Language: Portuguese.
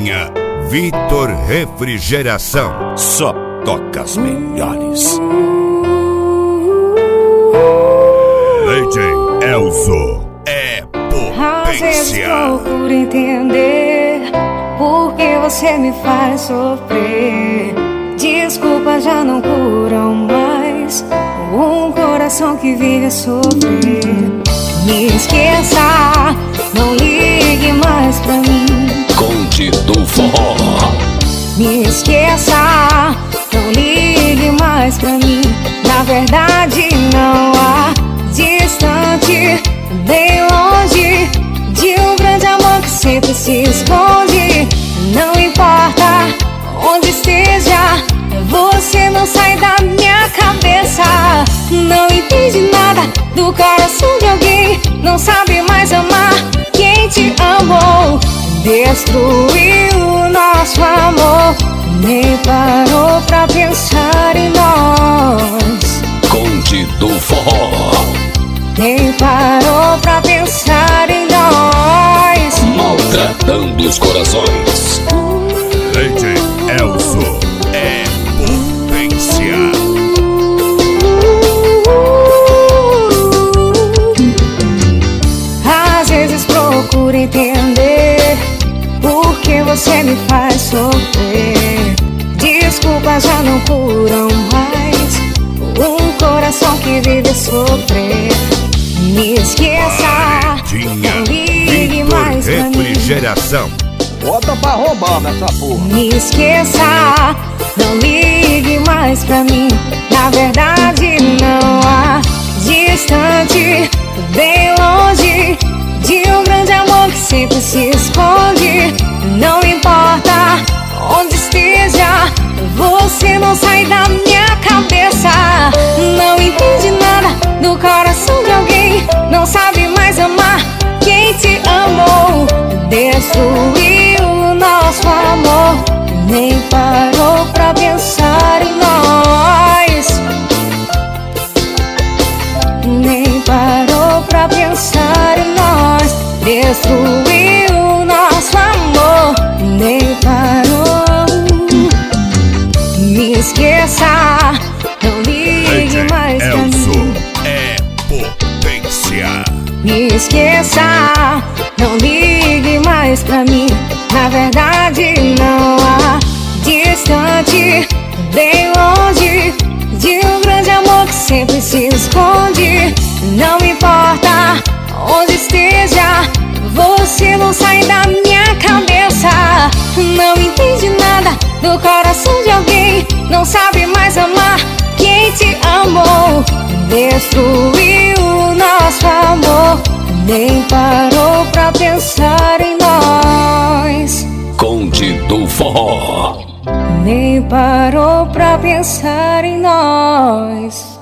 Tinha Vitor Refrigeração. Só toca as melhores. DJ Elzo é Às vezes potência. procuro entender por que você me faz sofrer. Desculpas já não curam mais um coração que vive a sofrer. Me esqueça, não ligue mais pra mim. Conde do Forró. Me esqueça, não ligue mais pra mim. Na verdade não há distante nem longe de um grande amor que sempre se esconde. Não importa onde esteja, você não sai da minha cabeça. Não entende nada do coração de alguém, não sabe mais amar quem te amou. Destruiu o nosso amor, nem parou pra pensar em nós. Conde do Forró. Nem parou pra pensar em nós. Maltratando os corações. DJ Elzo é potência. Às vezes procuro entender por que você me faz sofrer. Desculpas já não curam mais um coração que vive a sofrer. Me esqueça, Tinha não ligue Vitor mais pra mim. Refrigeração. Bota pra roubar nessa porra. Me esqueça, não ligue mais pra mim. Na verdade não há distante, bem longe de um grande amor que sempre se esconde. Não importa onde esteja, você não sai da minha cabeça. Não entende nada do coração de alguém, não sabe mais amar quem te amou. Destruiu o nosso amor, nem parou pra pensar em nós. Nem parou pra pensar em nós. Destruiu o nosso amor, nem parou. Me esqueça, não ligue DJ mais pra Elzo mim. é potência. Me esqueça, não ligue mais pra mim. Na verdade não há distante, bem longe de um grande amor que sempre se esconde. Não importa onde esteja, você não sai da minha cabeça. Não entende nada do coração de alguém, não sabe mais amar quem te amou. Destruiu o nosso amor, nem parou pra pensar em nós. Conde do Forró. Nem parou pra pensar em nós.